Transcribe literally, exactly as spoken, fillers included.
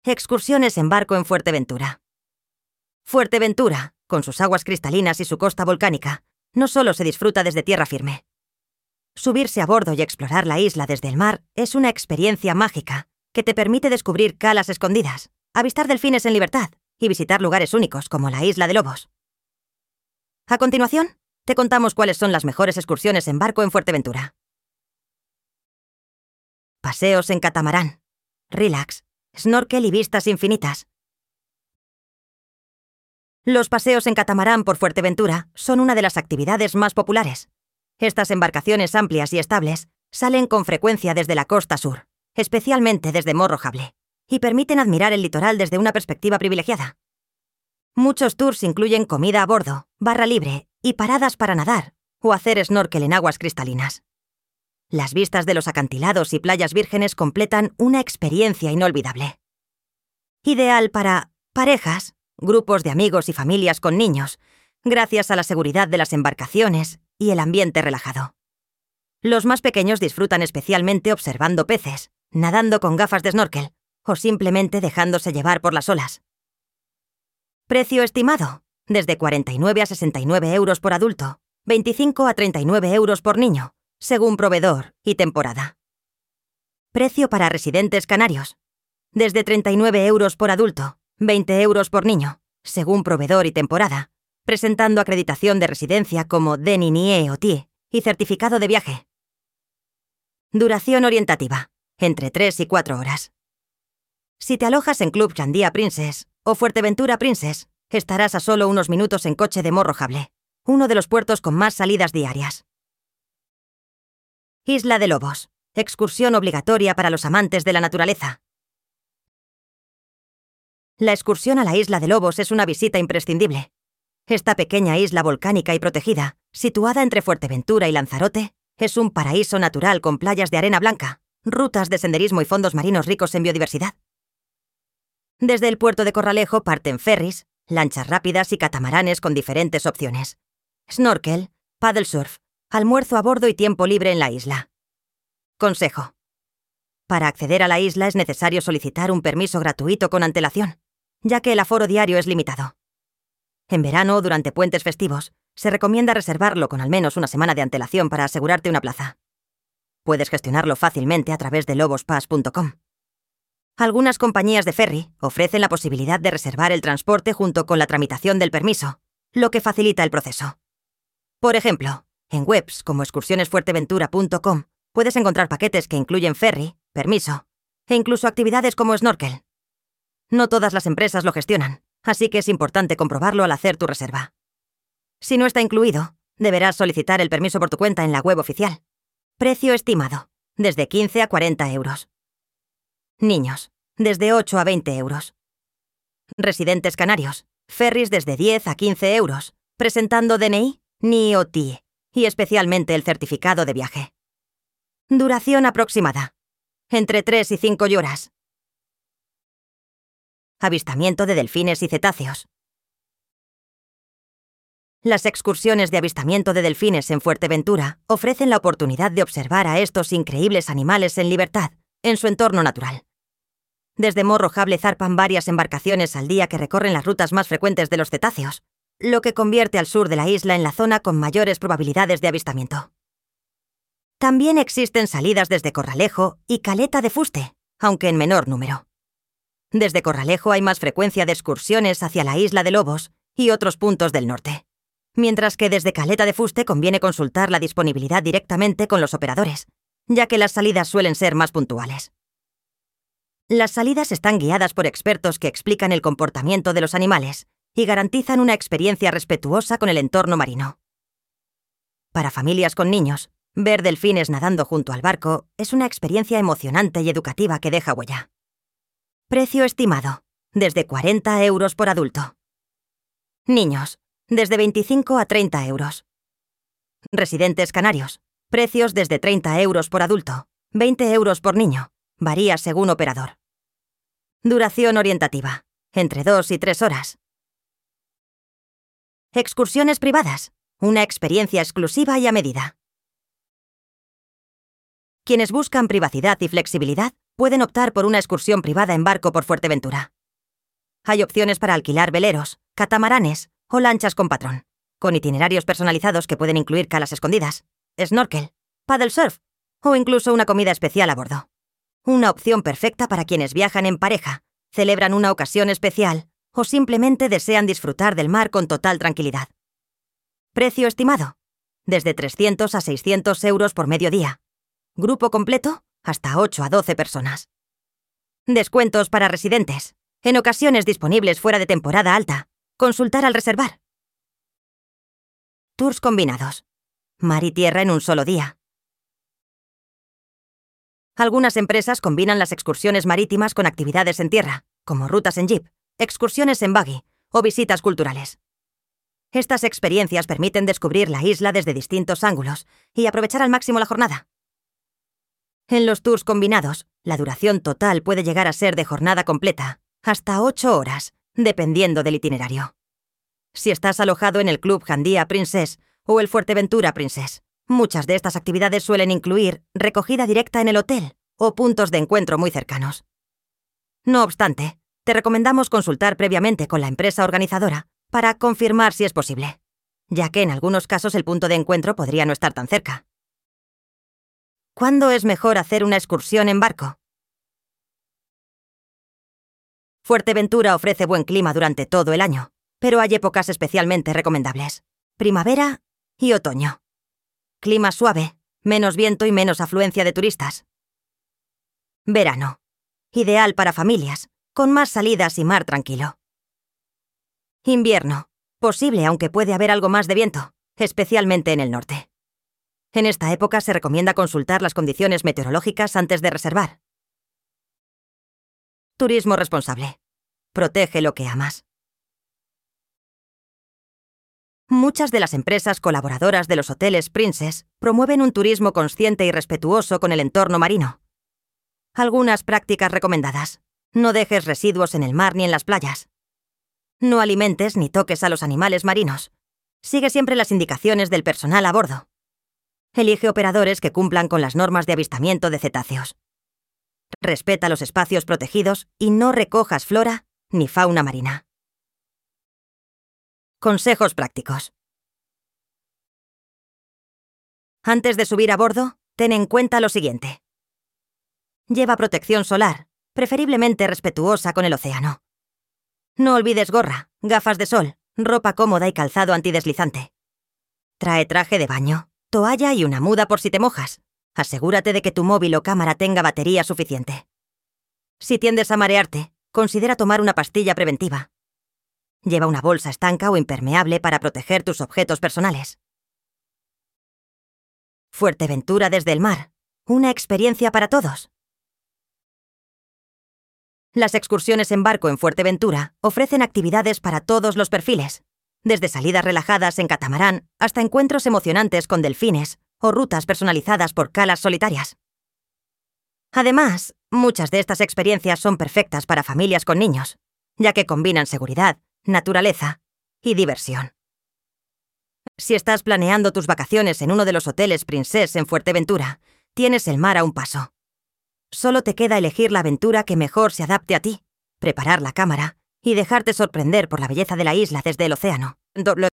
Excursiones en barco en Fuerteventura. Fuerteventura, con sus aguas cristalinas y su costa volcánica, no solo se disfruta desde tierra firme. Subirse a bordo y explorar la isla desde el mar es una experiencia mágica que te permite descubrir calas escondidas, avistar delfines en libertad y visitar lugares únicos como la Isla de Lobos. A continuación, te contamos cuáles son las mejores excursiones en barco en Fuerteventura. Paseos en catamarán, relax, snorkel y vistas infinitas. Los paseos en catamarán por Fuerteventura son una de las actividades más populares. Estas embarcaciones amplias y estables salen con frecuencia desde la costa sur, especialmente desde Morrojable, y permiten admirar el litoral desde una perspectiva privilegiada. Muchos tours incluyen comida a bordo, barra libre y paradas para nadar o hacer snorkel en aguas cristalinas. Las vistas de los acantilados y playas vírgenes completan una experiencia inolvidable. Ideal para parejas, grupos de amigos y familias con niños, gracias a la seguridad de las embarcaciones y el ambiente relajado. Los más pequeños disfrutan especialmente observando peces, nadando con gafas de snorkel o simplemente dejándose llevar por las olas. Precio estimado, desde cuarenta y nueve a sesenta y nueve euros por adulto, veinticinco a treinta y nueve euros por niño, según proveedor y temporada. Precio para residentes canarios, desde treinta y nueve euros por adulto, veinte euros por niño, según proveedor y temporada, presentando acreditación de residencia como D N I N I E o T I E y certificado de viaje. Duración orientativa, entre tres y cuatro horas. Si te alojas en Club Chandía Princess o Fuerteventura Princess, estarás a solo unos minutos en coche de Morrojable, uno de los puertos con más salidas diarias. Isla de Lobos, excursión obligatoria para los amantes de la naturaleza. La excursión a la Isla de Lobos es una visita imprescindible. Esta pequeña isla volcánica y protegida, situada entre Fuerteventura y Lanzarote, es un paraíso natural con playas de arena blanca, rutas de senderismo y fondos marinos ricos en biodiversidad. Desde el puerto de Corralejo parten ferries, lanchas rápidas y catamaranes con diferentes opciones. Snorkel, paddle surf, almuerzo a bordo y tiempo libre en la isla. Consejo. Para acceder a la isla es necesario solicitar un permiso gratuito con antelación, ya que el aforo diario es limitado. En verano o durante puentes festivos, se recomienda reservarlo con al menos una semana de antelación para asegurarte una plaza. Puedes gestionarlo fácilmente a través de lobospass punto com. Algunas compañías de ferry ofrecen la posibilidad de reservar el transporte junto con la tramitación del permiso, lo que facilita el proceso. Por ejemplo, en webs como excursiones fuerteventura punto com puedes encontrar paquetes que incluyen ferry, permiso e incluso actividades como snorkel. No todas las empresas lo gestionan, así que es importante comprobarlo al hacer tu reserva. Si no está incluido, deberás solicitar el permiso por tu cuenta en la web oficial. Precio estimado, desde quince a cuarenta euros. Niños, desde ocho a veinte euros. Residentes canarios, ferries desde diez a quince euros, presentando D N I, N I E o T I E, y especialmente el certificado de viaje. Duración aproximada, entre tres y cinco horas. Avistamiento de delfines y cetáceos. Las excursiones de avistamiento de delfines en Fuerteventura ofrecen la oportunidad de observar a estos increíbles animales en libertad, en su entorno natural. Desde Morrojable zarpan varias embarcaciones al día que recorren las rutas más frecuentes de los cetáceos, lo que convierte al sur de la isla en la zona con mayores probabilidades de avistamiento. También existen salidas desde Corralejo y Caleta de Fuste, aunque en menor número. Desde Corralejo hay más frecuencia de excursiones hacia la Isla de Lobos y otros puntos del norte, mientras que desde Caleta de Fuste conviene consultar la disponibilidad directamente con los operadores, ya que las salidas suelen ser más puntuales. Las salidas están guiadas por expertos que explican el comportamiento de los animales y garantizan una experiencia respetuosa con el entorno marino. Para familias con niños, ver delfines nadando junto al barco es una experiencia emocionante y educativa que deja huella. Precio estimado, desde cuarenta euros por adulto. Niños, desde veinticinco a treinta euros. Residentes canarios, precios desde treinta euros por adulto, veinte euros por niño, varía según operador. Duración orientativa, entre dos y tres horas. Excursiones privadas, una experiencia exclusiva y a medida. Quienes buscan privacidad y flexibilidad pueden optar por una excursión privada en barco por Fuerteventura. Hay opciones para alquilar veleros, catamaranes o lanchas con patrón, con itinerarios personalizados que pueden incluir calas escondidas, snorkel, paddle surf o incluso una comida especial a bordo. Una opción perfecta para quienes viajan en pareja, celebran una ocasión especial o simplemente desean disfrutar del mar con total tranquilidad. Precio estimado: desde trescientos a seiscientos euros por mediodía. Grupo completo, hasta ocho a doce personas. Descuentos para residentes, en ocasiones disponibles fuera de temporada alta. Consultar al reservar. Tours combinados. Mar y tierra en un solo día. Algunas empresas combinan las excursiones marítimas con actividades en tierra, como rutas en jeep, excursiones en buggy o visitas culturales. Estas experiencias permiten descubrir la isla desde distintos ángulos y aprovechar al máximo la jornada. En los tours combinados, la duración total puede llegar a ser de jornada completa, hasta ocho horas, dependiendo del itinerario. Si estás alojado en el Club Jandía Princess o el Fuerteventura Princess, muchas de estas actividades suelen incluir recogida directa en el hotel o puntos de encuentro muy cercanos. No obstante, te recomendamos consultar previamente con la empresa organizadora para confirmar si es posible, ya que en algunos casos el punto de encuentro podría no estar tan cerca. ¿Cuándo es mejor hacer una excursión en barco? Fuerteventura ofrece buen clima durante todo el año, pero hay épocas especialmente recomendables: primavera y otoño. Clima suave, menos viento y menos afluencia de turistas. Verano. Ideal para familias, con más salidas y mar tranquilo. Invierno. Posible, aunque puede haber algo más de viento, especialmente en el norte. En esta época se recomienda consultar las condiciones meteorológicas antes de reservar. Turismo responsable. Protege lo que amas. Muchas de las empresas colaboradoras de los hoteles Princess promueven un turismo consciente y respetuoso con el entorno marino. Algunas prácticas recomendadas: no dejes residuos en el mar ni en las playas. No alimentes ni toques a los animales marinos. Sigue siempre las indicaciones del personal a bordo. Elige operadores que cumplan con las normas de avistamiento de cetáceos. Respeta los espacios protegidos y no recojas flora ni fauna marina. Consejos prácticos. Antes de subir a bordo, ten en cuenta lo siguiente. Lleva protección solar, preferiblemente respetuosa con el océano. No olvides gorra, gafas de sol, ropa cómoda y calzado antideslizante. Trae traje de baño, toalla y una muda por si te mojas. Asegúrate de que tu móvil o cámara tenga batería suficiente. Si tiendes a marearte, considera tomar una pastilla preventiva. Lleva una bolsa estanca o impermeable para proteger tus objetos personales. Fuerteventura desde el mar. Una experiencia para todos. Las excursiones en barco en Fuerteventura ofrecen actividades para todos los perfiles, desde salidas relajadas en catamarán hasta encuentros emocionantes con delfines o rutas personalizadas por calas solitarias. Además, muchas de estas experiencias son perfectas para familias con niños, ya que combinan seguridad, naturaleza y diversión. Si estás planeando tus vacaciones en uno de los hoteles Princess en Fuerteventura, tienes el mar a un paso. Solo te queda elegir la aventura que mejor se adapte a ti, preparar la cámara y dejarte sorprender por la belleza de la isla desde el océano.